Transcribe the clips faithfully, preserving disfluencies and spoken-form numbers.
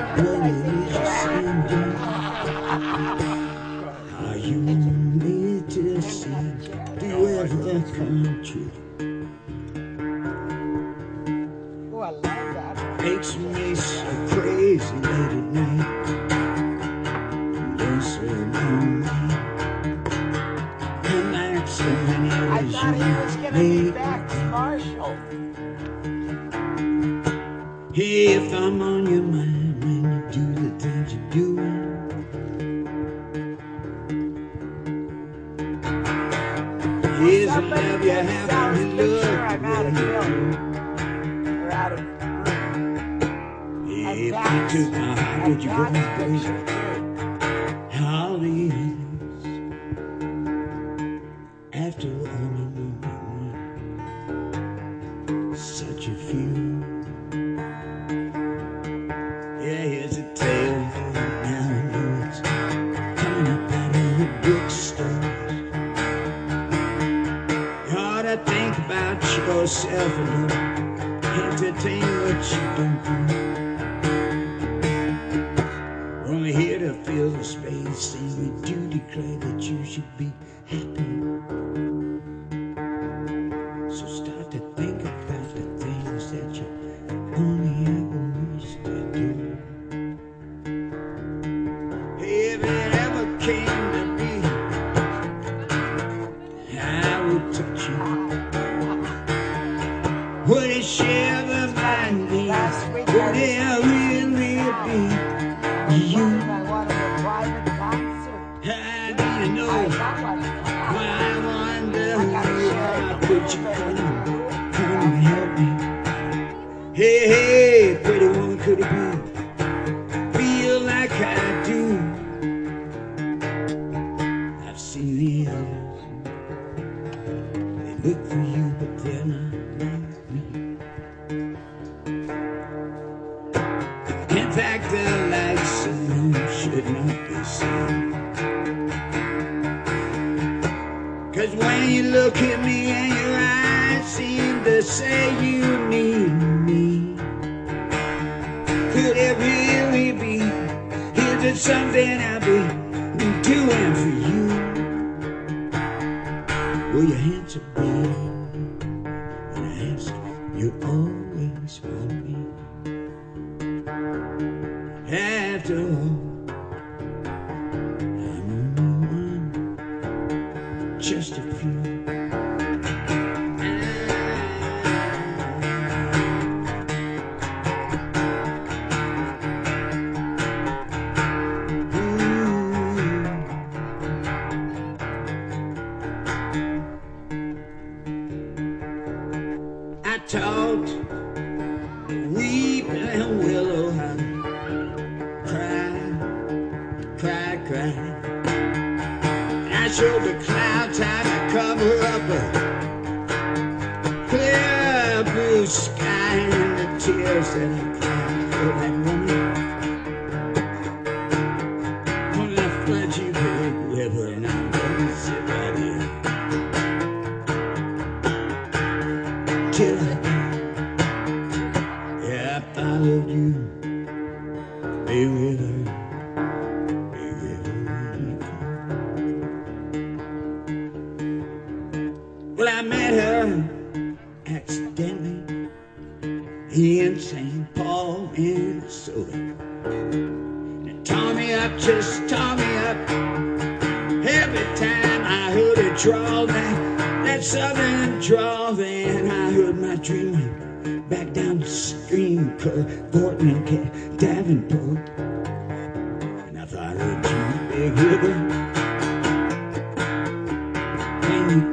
Well, it's ascending. Are you made to see? Do you ever come true? Oh, I love that. Makes me so crazy late at night. Don't say no me. And that's so many I hours thought he was going to be back to Marshall. Hey, if I'm on your mind when you do the things you're doing, here's a love you haven't looked I'm out of here. We're out of Hey, if you took my heart, would you go break all these after all my such a few. Yeah, here's a tale now I know it's coming up out of the bookstore. You ought to think about yourself a little, entertain what you don't do. Only here to fill the space, and we do declare that you should be happy. So start to think about the things that you only ever wish to do. If it ever came to be, I would touch you. Would it share the mind me? Would it really be you? I need to know. I wonder how could you come, come and help me? Hey, hey, pretty woman, could it be? Feel like I do. I've seen the others. They look for you, but they're not like me. In fact, the lights of the room should not be seen. Cause when you look at me and your eyes seem to say you need me. Could it really be? Is it something I've been doing for you? Will you answer me when I ask you always for me? After all, I'm only one, just a few. I talked, weep and willow, cry, cry, cry. And I showed the clouds how to cover up a clear blue sky and the tears that I cried for that woman. On that fleshy big river, and I'm gonna sit right here till I die. Yeah, I followed you, be with her, be with her. Well, I met her accidentally in Saint Paul, Minnesota. And it tore me up, just tore me up. Every time I heard it drawl, that, that southern drawl, then I heard my dream back down the stream, Portland, Davenport. And I thought I heard you, big river, when you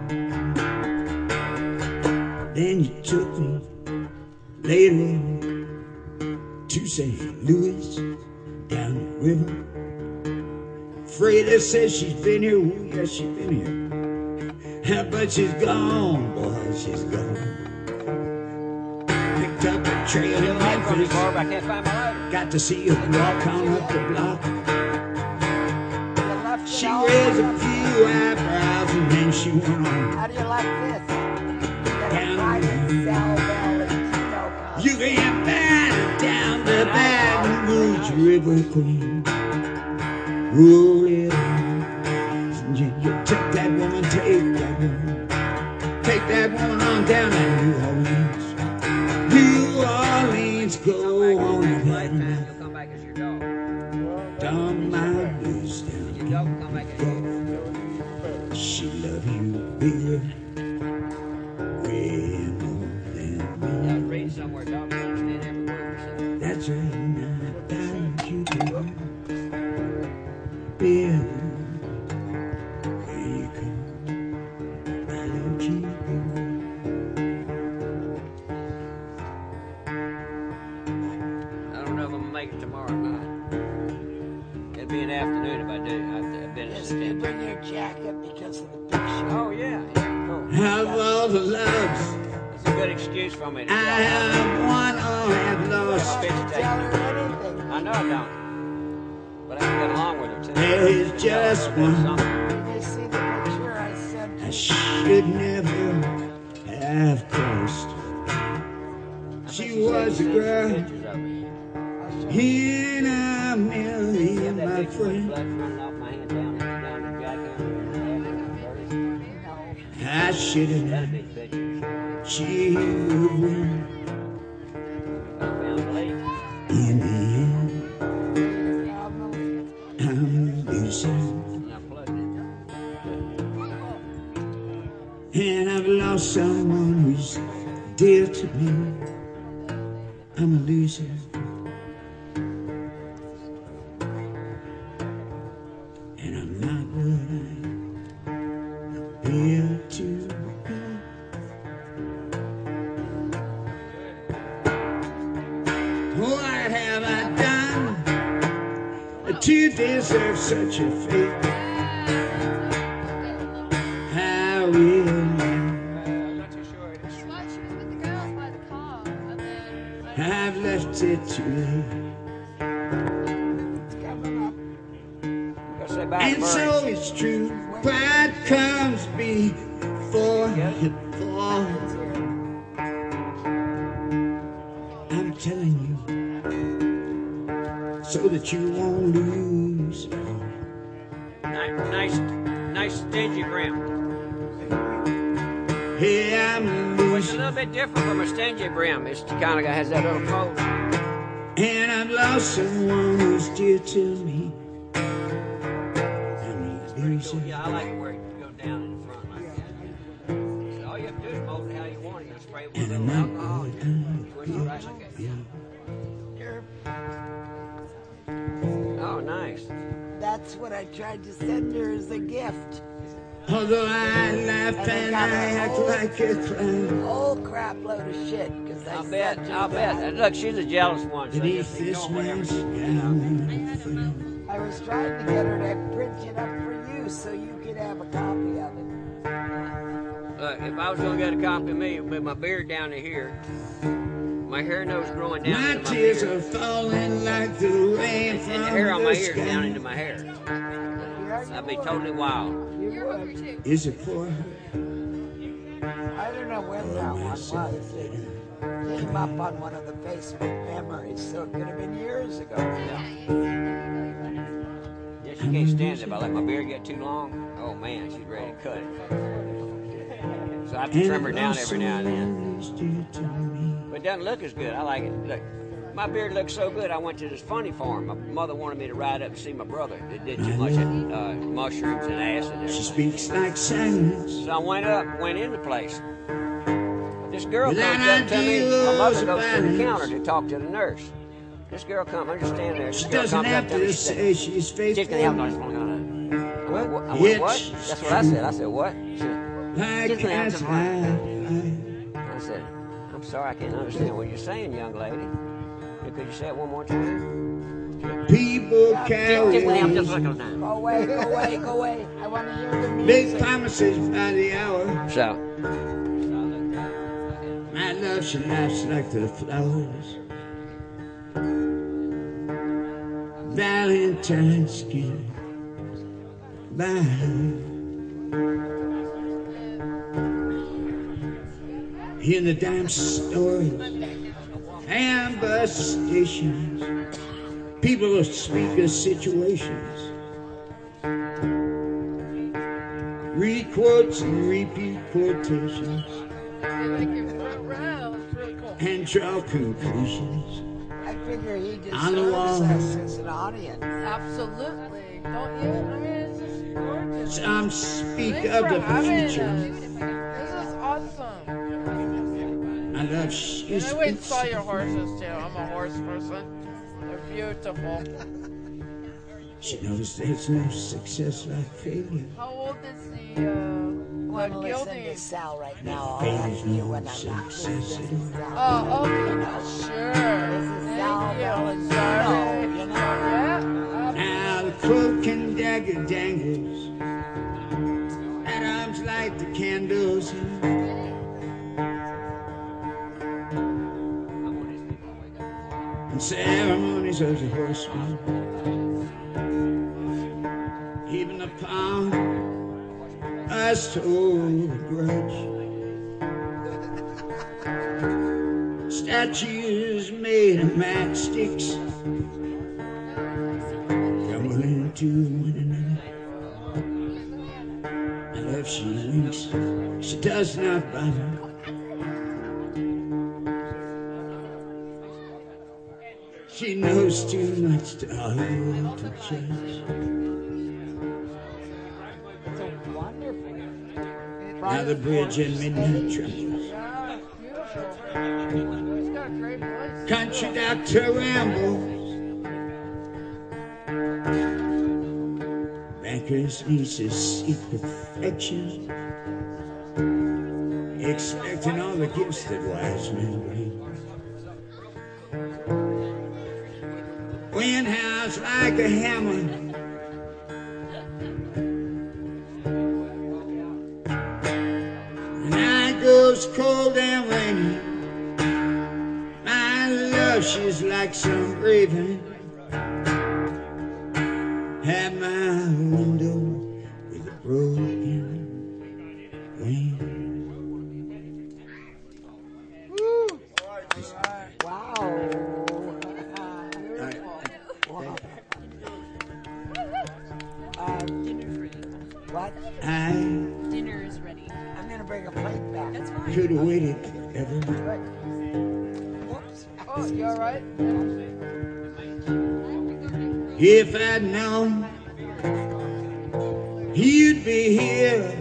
called. Then you took me later to Saint Louis, down the river. Freda says she's been here, oh yes, she's been here. But she's gone, boy, she's gone. Picked up a trail in Memphis, got to see her walk on up the block. She raised a few eyebrows and then she went on. How do you like this? Down, you can find it down the Baton Rouge. River Queen. Roll it on. You, you take that woman, take that woman. Take that woman on down to New Orleans. New Orleans, go on and let me. Dumb my blues down. She love you bigger, way more than me. I was reading somewhere, dogs understand every word you're saying. That's right, now about you, girl. Bill, where you go? Why don't you go? I don't know if I'm gonna make it tomorrow or not. It'll be an afternoon if I do. I've, I've been Just assistant. bring your jacket because of the picture. Oh yeah, yeah, cool. Have all the loves It's a good excuse for me to I have won or have You don't lost. have to tell her anything. I know I don't. But I can get along with her too. There is Just tell her just a little bit of one. something. Did you see the picture I sent I you? should never have crossed. She was a girl Pictures of her. I'll show you. in a million, That my picture with friend. blood running off my hand down, down the jackhammer. I should have That's a known big picture. she would win I found the leak. in the end. Um, I'm losing, And I plugged it. and I've lost someone who's dear to me. I'm a loser. And I'm not what I appear to be. What have I done to deserve such a fate? I will. I'm not too sure it is. Well, she was with the girls by the car, and then I've left it too late. it's coming up. Go say bye to And Murray. so it's true, pride comes before it falls. It's here. I'm telling you, so that you won't lose. Nice, nice, nice stingy brim. Hey, I'm Which is a losing, little bit different from a stingy brim. It's kind of has that little fold. and I've lost someone who's dear to me. I'm losing. Yeah, I like it where it goes down in the front like that. So all you have to do is mold it how you want it. You spray it with a And I'm little not alcohol. what You I twist it right like that. Here. Oh, nice. That's what I tried to send her as a gift. Although I laugh and I act like a clown. Whole crap load of shit because I I'll sent bet. her I'll that. bet. And look, she's a jealous one. So Beneath just this ignore whatever. man's she- gown. I was trying to get her to print it up for you so you could have a copy of it. Look, if I was going to get a copy of me, with my beard down to here, my hair nose growing down My into my tears beard, are falling like the rain from and the hair on my the ears down into sky. my hair. Yeah, you I'd be would. totally wild. You you're would. hungry too. Is it for her? I don't know when that one was. It came up on one of the Facebook memories, so it could have been years ago. Yeah, she can't stand it. If I let my beard get too long, oh man, she's ready to cut it. So I have to trim her down every now and then. But it doesn't look as good. I like it. Look, my beard looks so good. I went to this funny farm. My mother wanted me to ride up and see my brother. That did too much uh, mushrooms and acid and She everything. speaks like silence. So I went up, went in the place. This girl Without comes up to me. My ideals mother of goes to the balance. counter to talk to the nurse. This girl comes. I'm just standing there. This She girl doesn't comes up have to me. to She said, say she's Chicken faithful. ham noise. I went, what? I went, what? That's what I said. I said, what? She said, Like Chicken ham as noise. I, I said, I'm sorry, I can't understand what you're saying, young lady. Could you say it one more time? people carry Chicken ham just like a time. Go away, go away, go away. I want to hear the big music. promises by the hour. So, My love, she laughs like the flowers. Valentine's skin. Bye. In the dime stores, ambush stations, People speak of situations, read quotes and repeat quotations, and draw conclusions. I figure he On the wall. deserves us as an audience. Absolutely. Don't you? I mean, it's just gorgeous. Some speak Thanks of for the having future. us. This is awesome. I love And she I went and saw speaks. your horses too. I'm a horse person. They're beautiful. She knows there's no success like failure. How old is the uh, Well, the listen guilty? to Sal right now. I'll Failure ask is you no when I'm not success listening. at This all. is Sal. Oh, okay. Sure. This is Sal Thank you. Valentino, Sorry. you know. Yeah. Now the cloak and dagger dangles, and arms light the candles. And ceremonies of the horseman, even the palm, I stole a grudge. Statues made of matchsticks, crumble into one another. I love she winks, she does not bother. She knows too much to argue to judge. It's a wonderful. Now the bridge at midnight trembles. Yeah, beautiful. He's got a great voice. Country doctor rambles. Banker's nieces seek perfection, expecting all the gifts that wise men bring. Wind howls like a hammer, the night goes cold and rainy. My love, she's like some raven at my window with a broken wing. Wow. Wow. Um, what? I Dinner is ready. I'm gonna bring a plate back. That's fine. could have waited ever. Whoops. Oh, you all right? If I'd known he'd be here,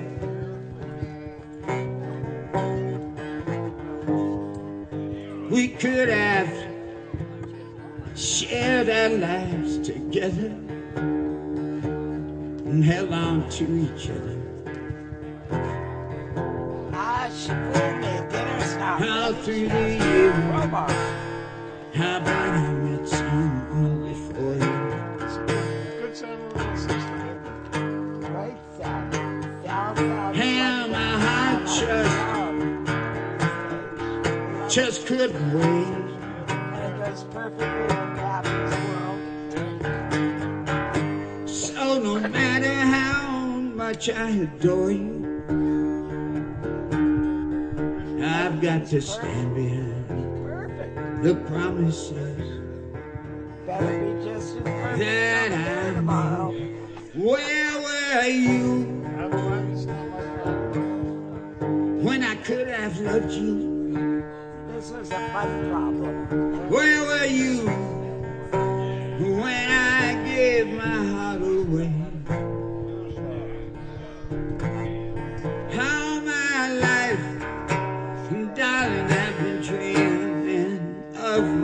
we could have shared our lives together and held on to each other. Ah, she fooled me. Dinner's not All ready. through She the has to years, eat crowbar. how about I met someone before you? Good sound little sister. Right, Sal? Sal, Sal. How my heart just, just couldn't wait. And it goes perfectly in Pappy's world. So no matter how much I adore you, I've got to stand behind Perfect. the promises Better be just as perfect that over there I tomorrow. made. Where were you Have a it's not like that. when I could have loved you? This was a fun problem. Where were you when I gave my heart away? How my life, darling, I've been dreaming of you.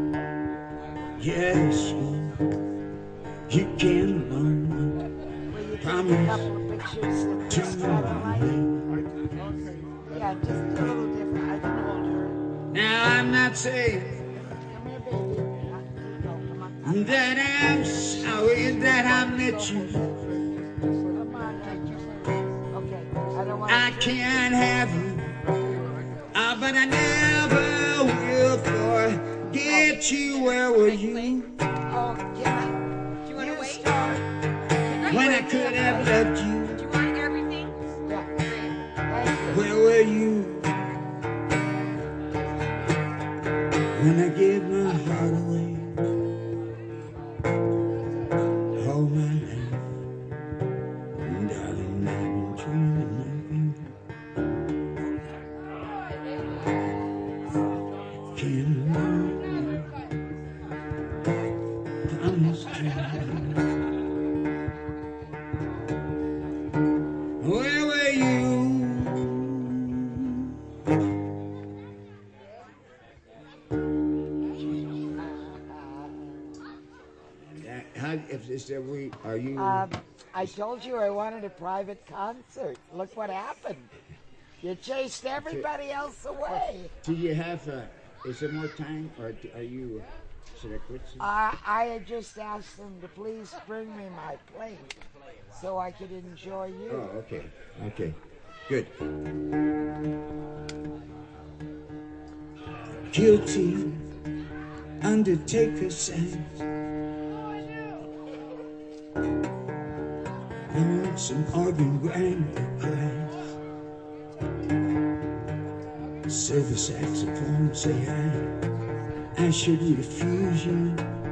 Yes, you, you came along. Will you take a Promise couple of pictures of to this satellite? me. Yeah, just a little different. I can hold her. Now I'm not saying Come here, baby. No, come on. that I'm sorry that I met you. Come on, Nigel. Okay, I don't want I can't have you, ah, but I never will forget you. Where were you Oh, yeah. Do you want to wait? Start. when I could have loved you? Do you want everything? Yeah. Thank you. Where were you when I gave my heart away? Is that we? Are you? Um, I told you I wanted a private concert. Look what happened. You chased everybody else away. Do you have? Uh, is there more time, or do, are you? Uh, should I quit? soon? Uh, I had just asked them to please bring me my plate so I could enjoy you. Oh, okay, okay, good. Guilty, undertaker says. Some organ grinder cries. Silver saxophone say I, I should refuse you.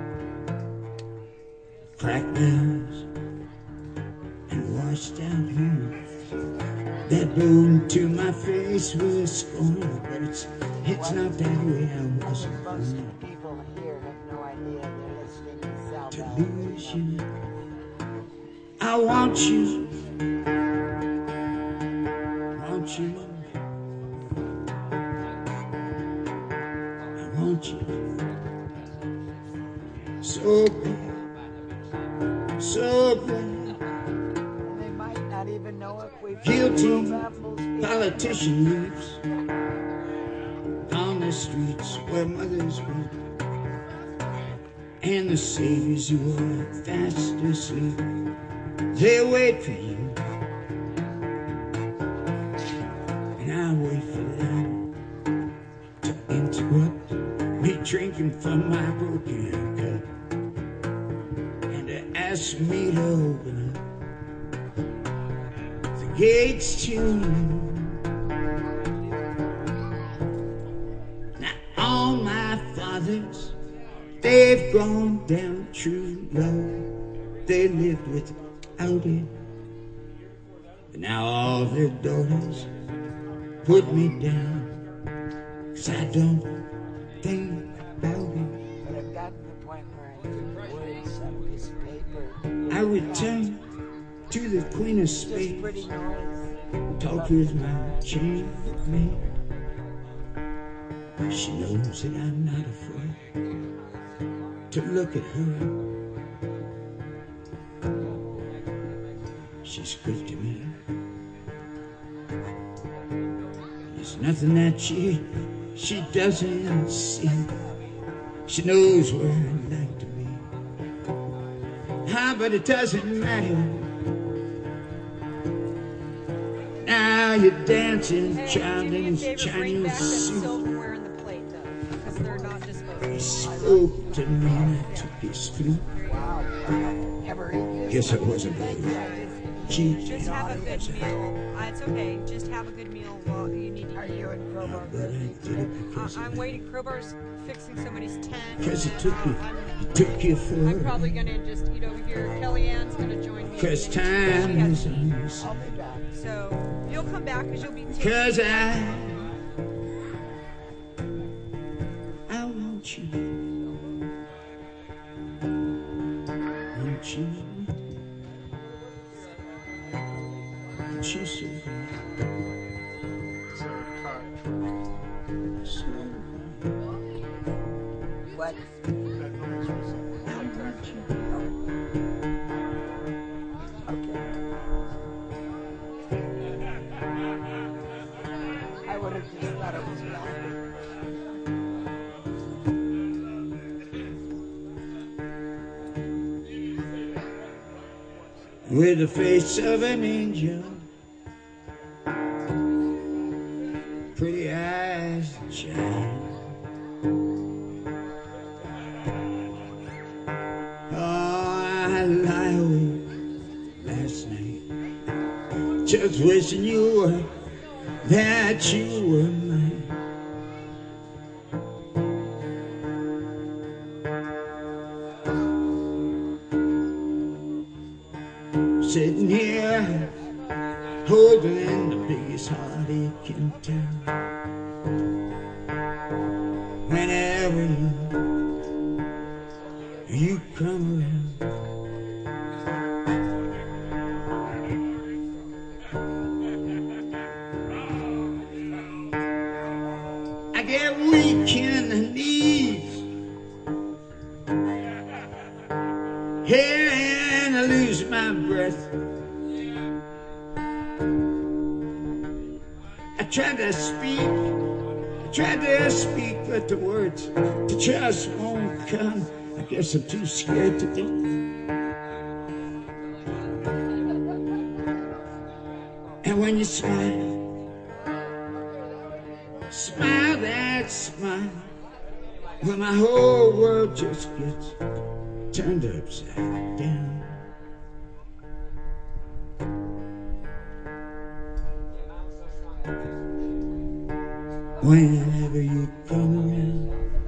Crack bells and washed out humor that blew to my face with scorn, but it's it's not that way. I wasn't Most born of the people here have no idea they're listening to South to Alabama. lose you. I want you, want you, I want you, so bad, so bad. And they might not even know if we've Guilty apples. politician lives on the streets where mothers weep, and the saviors who are fast asleep. They wait for you, and I wait for them to interrupt me drinking from my broken cup, and to ask me to open up the gates to you. Now all my fathers, they've gone down true low. They lived with it. But now all their daughters put me down, 'cause I don't think about it. But I've gotten to the point where I need words on this paper. I return to the Queen of Just pretty Spades, noise. talk with my chambermaid. She knows that I'm not afraid to look at her. She's good to me. There's nothing that she she doesn't see. She knows where I'd like to be. Ah, but it doesn't matter. Now you're dancing, Hey, child do me a in favor, his bring back that Chinese suit. silverware in the plate, though, because they're not He disposable. spoke to me and I took his flute. Wow. Ever eat this? Guess I wasn't very cheap. Just have a good meal. Uh, it's okay. Just have a good meal while you need Are to eat. you in Crowbar? But I did it Uh, because I'm waiting. Crowbar's fixing somebody's tent. Because it and, took uh, you, I'm, it took you for I'm probably gonna just eat over here. Kellyanne's gonna join me. Because She time has- is on your I'll side. be back. So you'll come back because you'll be. Because I, I want you. Want you. Want you so bad. So, cut. So What? That noise was contact. Okay. I would have just thought it was laughing. with the face of an angel, pretty eyes that shine. Oh, I lie awake last night, just wishing you were, that you were mine. Sitting here, holding the biggest heartache in town. Whenever you, you come around, I get weak in the knees. Here tried to speak, I tried to speak, but the words to just won't come. I guess I'm too scared to do. And when you smile, smile that smile, well, my whole world just gets turned upside down. Whenever you come around,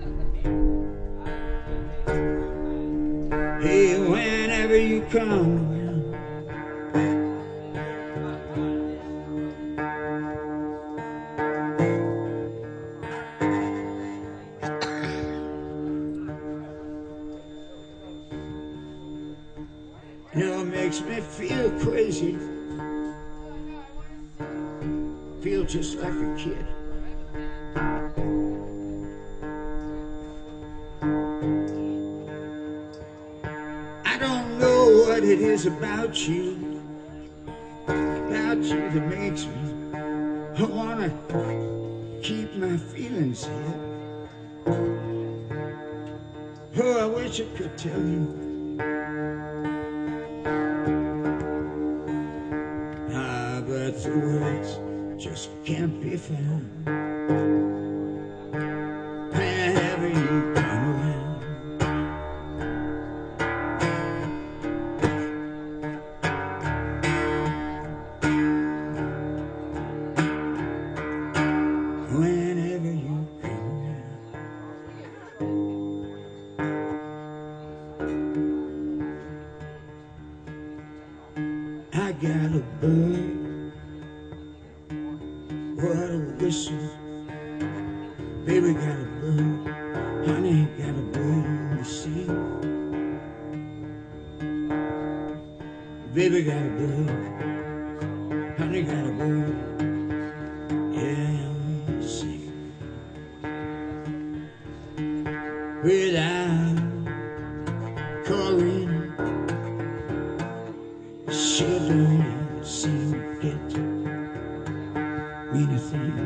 hey, whenever you come around, you know, it makes me feel crazy, feel just like a kid. I don't know what it is about you, about you that makes me I wanna keep my feelings here. Oh, I wish I could tell you. Ah, but the words just can't be found. Whenever you come around, whenever you come around, I got a bird. What a whistle, baby got a bird, honey got a bird in the sea. Baby got a bird, honey got a bird, yeah, we sing. Without calling, she don't seem to get anything.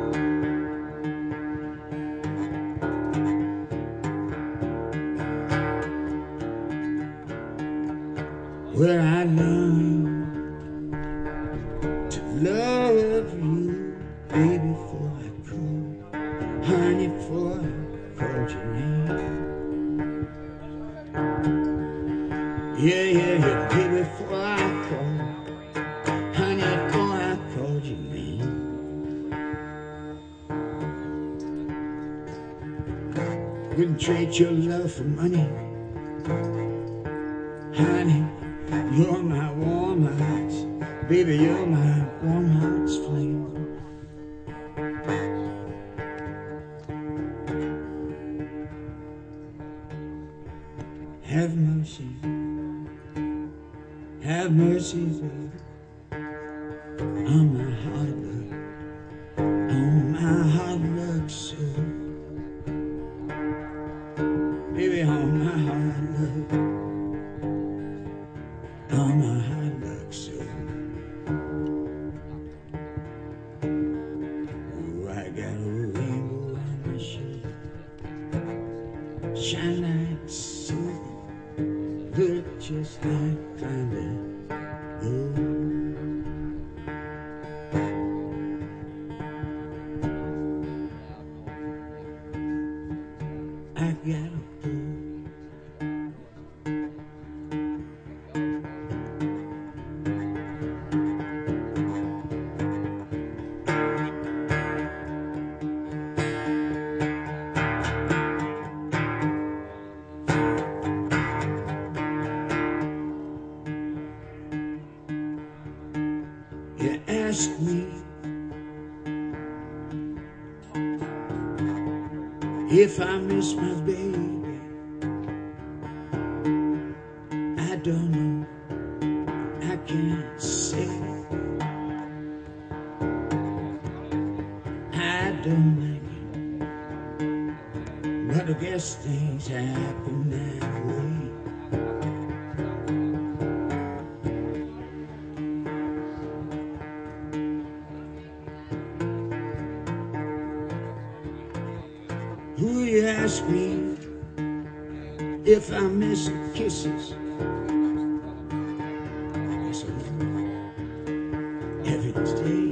Well, I learned to love you, baby, before I called, honey, before I called your name. Yeah, yeah, yeah, baby, before I called, honey, before I called your name. Wouldn't trade your love for money, honey. You're my warm hearts, baby, you're my warm heart's flame. Have mercy, have mercy, baby, on my hard luck, on my hard luck soul. Baby, on my hard luck, on my hard luck soul. Oh, I got a rainbow on my shoulder, shine like silver, look just like thunder. Oh, I got a bird. You ask me if I miss my baby. I don't know, I can't say. I don't like it, but I guess things happen that way. Who you ask me if I miss kisses? I guess I will. Every day.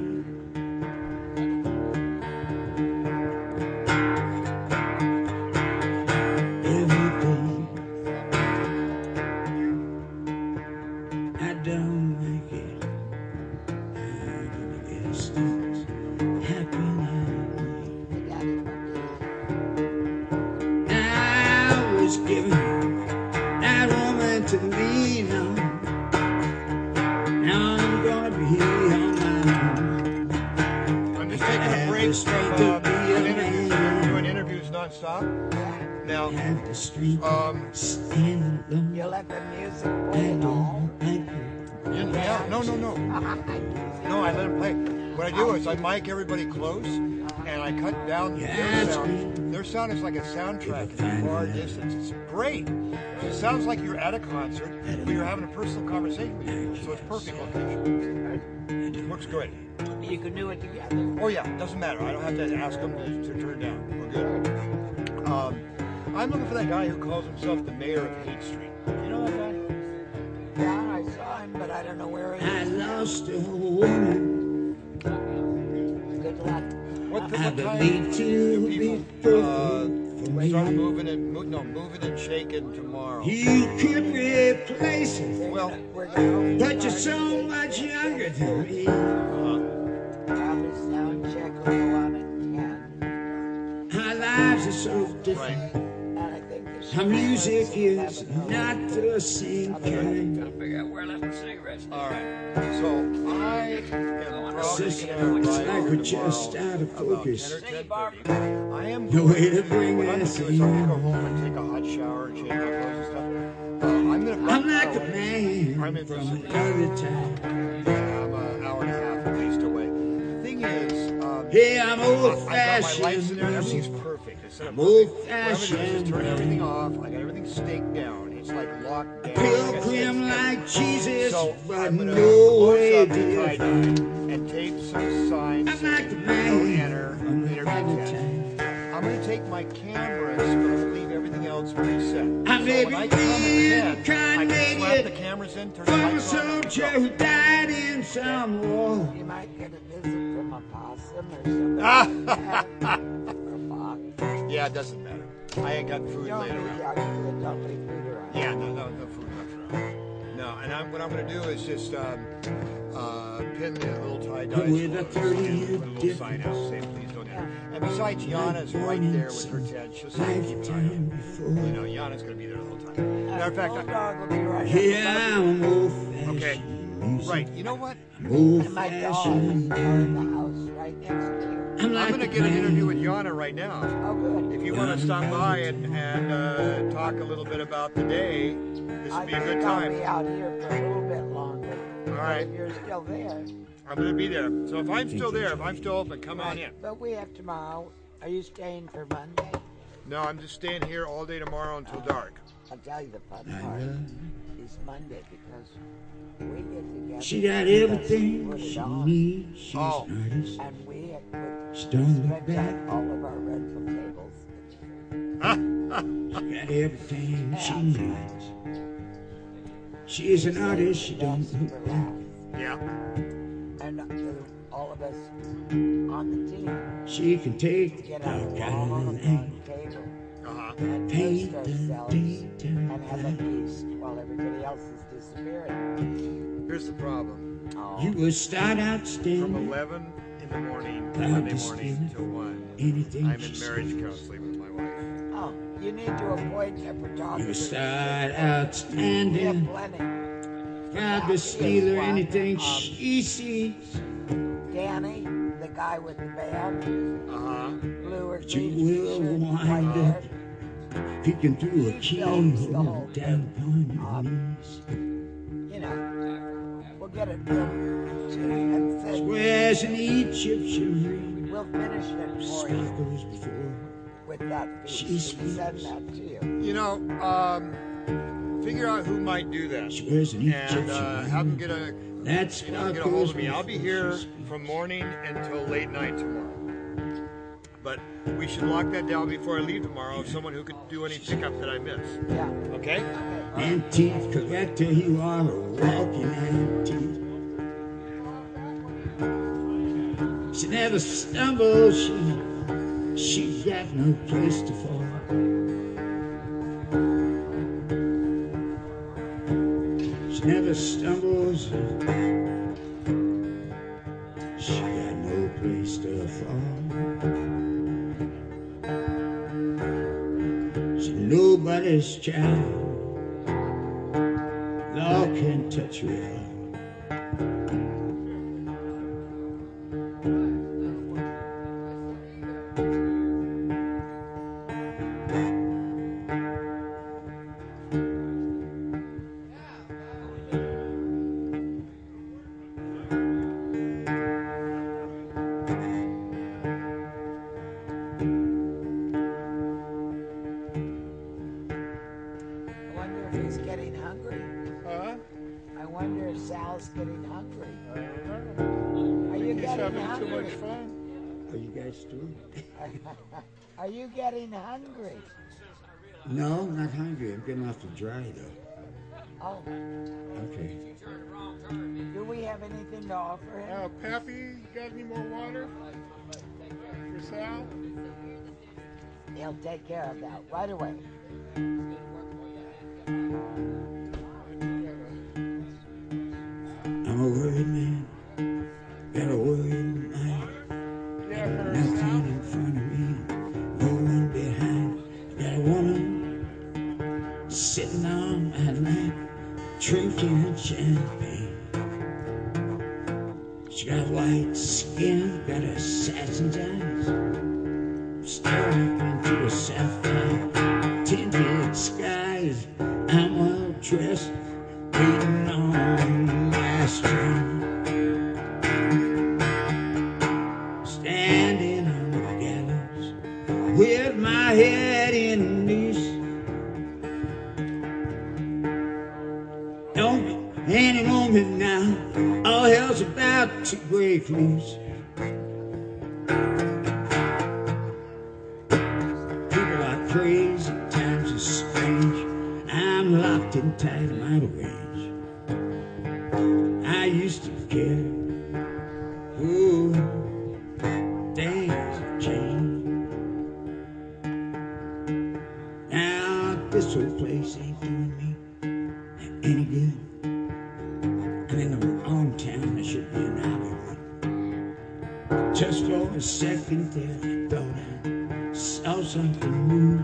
Now, um, you let the music play at all? Yeah, no, no, no. No, I let him play. What I do is I mic everybody close, and I cut down their sound. Their sound is like a soundtrack at a far distance. It's great. It sounds like you're at a concert, but you're having a personal conversation with you. So it's perfect location. It works great. You can do it together. Oh yeah, doesn't matter. I don't have to ask them to, to turn it down. We're good. Um, I'm looking for that guy who calls himself the mayor of Haight Street. You know that guy? Yeah, I saw him, but I don't know where he I is. lost a woman. Good luck. What, the, I what time believe do to be people uh, perfect. start moving and mo- no moving and shaking tomorrow? You could replace it, Well, We're going but you're so much younger than me. uh, probably sound check will go on at ten. Our lives are so different. right. And I think the show Our music starts at is eleven. not the same kind. Gotta figure out where I left my cigarettes. All right. So I am probably Sister, going to it's arrive like over we're just tomorrow out of about focus. ten or ten thirty. I am No way to bring what I'm us going to do is I'm going to in. go home and take a hot shower, change my clothes and stuff. Uh, I'm going to. I'm like a man I'm in from Pacific. another time. Yeah, I'm an hour and a half at least away. The thing is, um, Hey, I'm I got my lights old-fashioned. in there. Everything's perfect. It's set up I'm perfect. What I'm gonna do is old-fashioned. just turn everything off. I got everything staked down. It's like locked down. I got Pilgrim stakes like down. Jesus, So but I'm gonna no close way up the tie dye different. and tape some signs I'm like a saying man don't enter, from interview another ten. time. I'm gonna take my cameras, but I'm gonna leave everything else preset. I So may when be I come at ten, kind I can of slap the idiot cameras in, turn the from a lights on, and soldier go. who died in some war. You might get a visit from a possum or something. like that. Or a fox. Yeah, it doesn't matter. I ain't got food Don't laying leave, around. yeah, don't leave food around. Yeah, no, no, no food left around. No, and I'm, what I'm going to do is just um, uh, pin the little tie dye With a closed thirty-year and put a little sign out saying please don't enter. And besides, Yana's right there with her tent. She'll say keep an eye on Lifetime it. before. You know, Yana's going to be there the whole time. Matter of fact, Old I, dog will be right Yeah, I'm old okay, fashioned music. right. You know what? Old And my dog is fashioned. in the house right next to you. I'm I'm like going to a get an man interview with Yana right now. Oh, good. If you want to stop by and, and uh, talk a little bit about the day, this I would be a think good I'll time. be out here for a little bit longer. All right. If you're still there. I'm going to be there. So if I'm still there, if I'm still open, come on in. But we have tomorrow. Are you staying for Monday? No, I'm just staying here all day tomorrow until dark. I'll tell you the fun part is Monday because we get together. She got and everything put it she on, needs. She's Oh. an artist. And we have put She don't look rent back. out all of our rental tables. She got everything she needs. She is an artist. She don't That's look for back. laughs. Yeah. And uh, all of us on the team She can take get the out a kind long, of long thing. table Uh-huh. and Paint roast the ourselves daytime. and have a feast while everybody else is disappearing. Here's the problem. Oh. You will start out From standing. eleven in the morning, Proud Monday to morning steal till one, anything I'm she in marriage says. counseling with my wife. Oh, you need to appoint a photographer. You start out We have standing. plenty. Proud to steal her anything she sees. Danny, the guy with the band, Uh-huh. blue or But you green will t-shirt, wind white up hair. peeking through a He films the keyhole whole down thing. upon your knees. You know, we'll get it filmed and send. Swears an Egyptian ring We'll finish it for you sparkles before. with that She feast and send speaks. that to you. You know, um, figure out who might do that. Swears an And uh, have them Egyptian get a, ring. That you know, get a hold sparkles of me. I'll be before here she speaks. from morning until late night tomorrow. But we should lock that down before I leave tomorrow. Someone who could do any pickup that I miss. Yeah. Okay? Antique collector, you are a walking antique. She never stumbles, she, she got no place to fall. She never stumbles, she got no place to fall. She's nobody's child, law can't touch her at all. Sal's getting hungry. I don't know. Are you He's getting having hungry? too much fun. Are you guys doing? Are you getting hungry? No, I'm not hungry. I'm getting off the dry though. Oh. Okay. Do we have anything to offer him? Uh, Pappy, you got any more water for Sal? He'll take care of that right away. I'm a worried man, got a worried mind. Yeah, for Nothing Sal. in front of me, no one behind. Got a woman sitting on my lap, drinking champagne. She got white skin, got assassin's eyes, staring up into the sapphire tinted skies. I'm well dressed, waiting on my train, standing on the gallows with my head in the noose. Don't be any moment now, all hell's about to break loose. People are crazy, times are strange. I'm locked in tight, I'm out of range. I used to care. Ooh, things have changed. Now this whole place ain't doing me any good. I'm in the wrong town, I should be in Hollywood. Just for a second there, I thought I saw something new.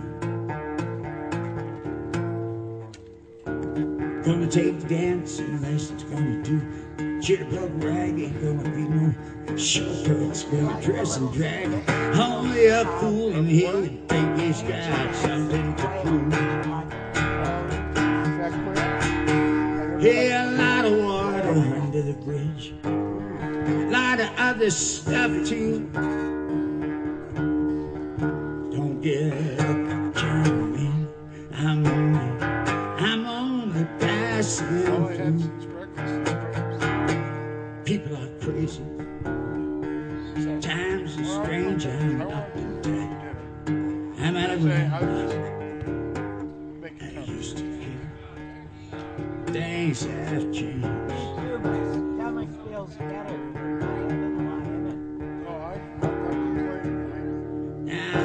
Gonna take the dancing lessons, gonna do jitterbug rag, ain't gonna be no shortcuts, gonna dress and drag. Only a fool in here would think he's got something to prove. Yeah, a lot of water under the bridge, a lot of other stuff too. Don't get up, John, man. I'm only, I'm only passing All I had through. since breakfast is breakfast. People are crazy. Times are strange. I'm up and tight. I'm out of Say, I my was mind. just making I comments. used to care. Things have changed. My stomach feels better for lying than lying in. Oh, I, I'm not complaining. Now,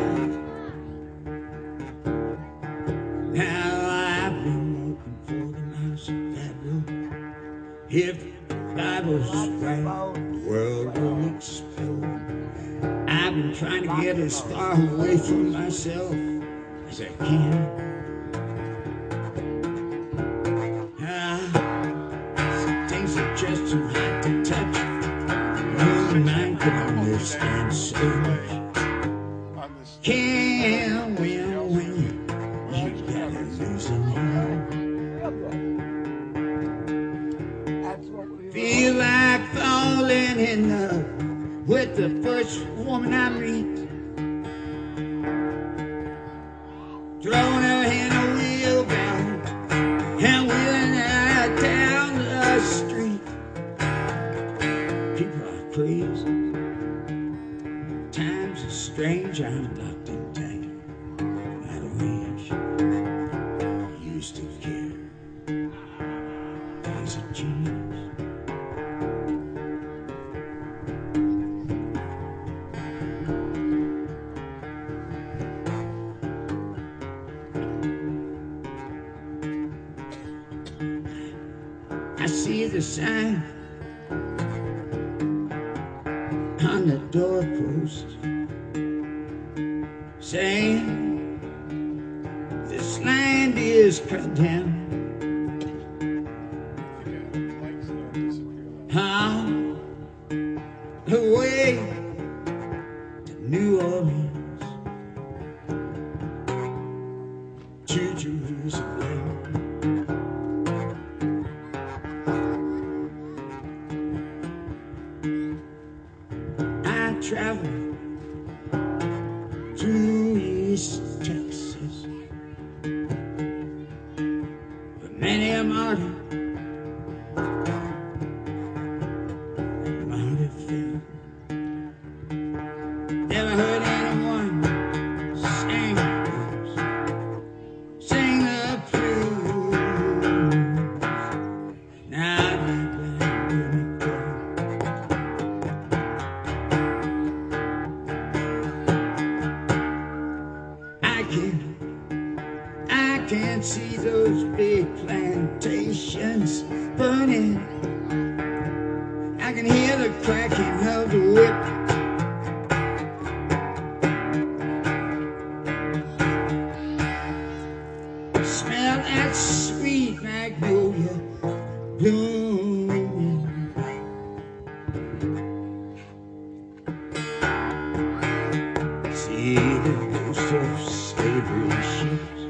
now I've been looking for the mouse that will. If the Bible's right, the world will explode. I've been trying to get as far away from myself as I can. Ah, some things are just too hot to touch. Your mind can understand so much. On this, Can't win when you gotta lose in the end. Real good. That's what we Feel like falling in love with the first woman I meet. Throwing her in a wheelbarrow and wheeling her down the street. People are crazy. times are strange, I'm locked in tight. Out of reach. Used to care. Things have changed. I see the sign on the doorpost saying this land is condemned. On the way to New Orleans, to Jerusalem. Travel through East Texas, but many a martyr, martyr fell. Never heard anyone sing the blues, sing the blues. Now I'd like to go. I can't see those big plantations burning. I can hear the cracking of the whip. Smell that sweet magnolia blooming. See the ghost of slavery ships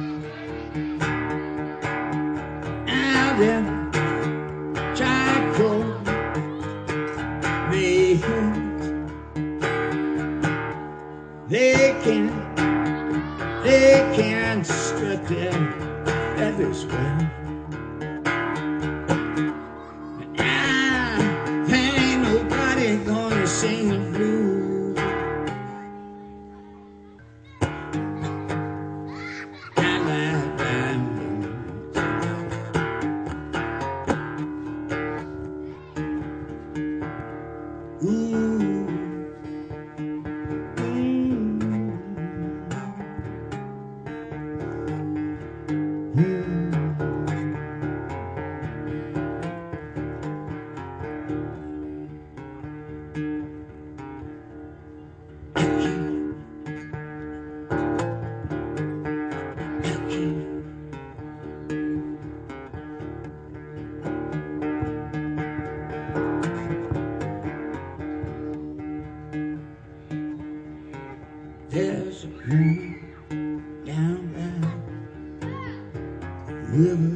out in charcoal mayhem. They can, they can strut their feathers well. Ah, there ain't nobody gonna sing the blues. There's a woman down by the river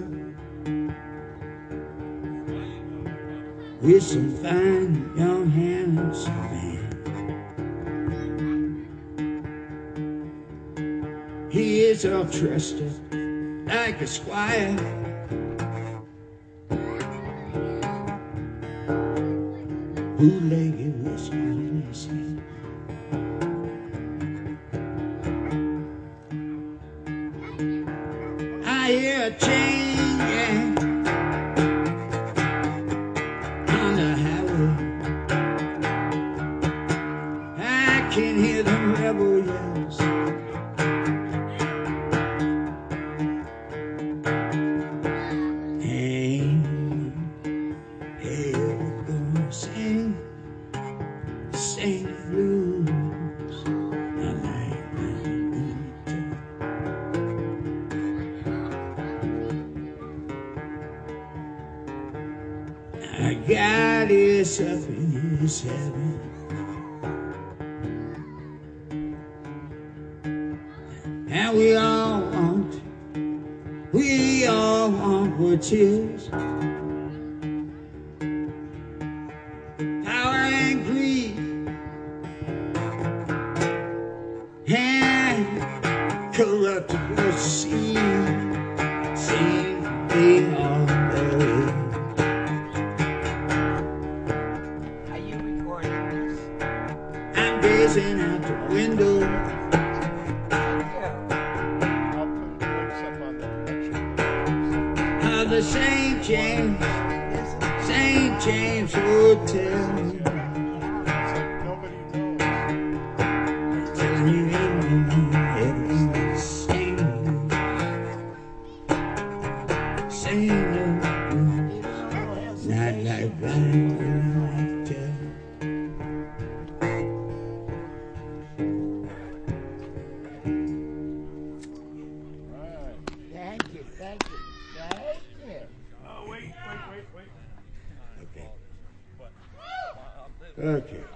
with some fine young handsome man. He is all dressed up like a squire, bootlegged whiskey in his hand. I hear a chain gang on the highway. I can hear them rebel yells. Hey, hey, we're gonna sing, sing the blues. I like my I got is up in his heaven. And we all want, we all want what's his. Power and greed and corruptible seed seem to be on the way. Are you recording this? I'm dead. gazing out the window. I'll put links up on the picture. Of the Saint James, Saint James Hotel. It's like nobody knows. Telling you everything the same. Same not like blind like that. Thank you, thank you, thank you. Oh, wait, wait, wait, wait. Okay. Okay.